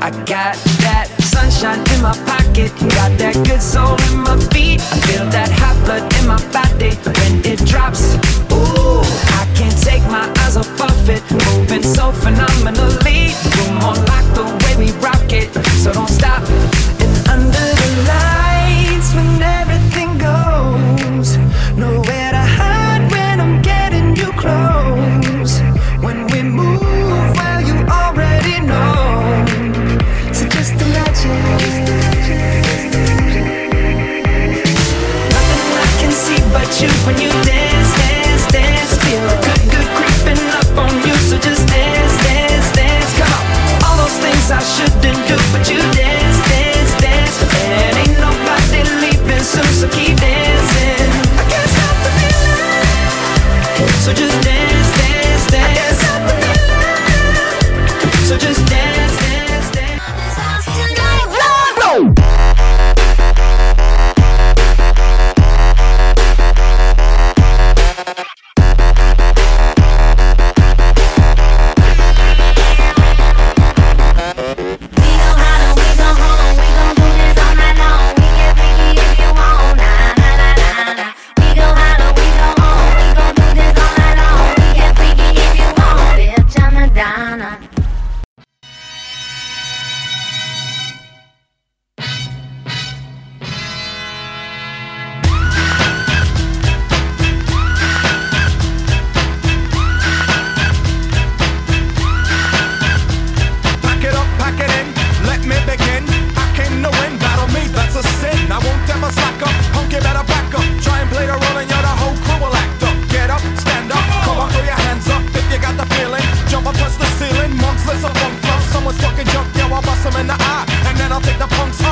I got that sunshine in my pocket, got that good soul in my feet. I feel that hot blood in my body when it drops. Ooh, I can't take my eyes off of it, moving so phenomenally. You're more like the way we rock it, so don't stop. And under the lights, when everything goes, nowhere to hide when I'm getting you close. When we move, well, you already know. So just imagine. Nothing I can see but you when you dance, dance, dance. Feel good, good creeping up on you. So just dance, dance, dance. Come on. All those things I shouldn't do, but you dance, dance, dance. And ain't nobody leaving soon, so keep dancing. I can't stop the feeling. So just dance, dance, dance. I can't stop the feeling. So just dance, dance, dance. Touch the ceiling, monks, let's a funk, someone's talking junk, yo, I'll bust them in the eye.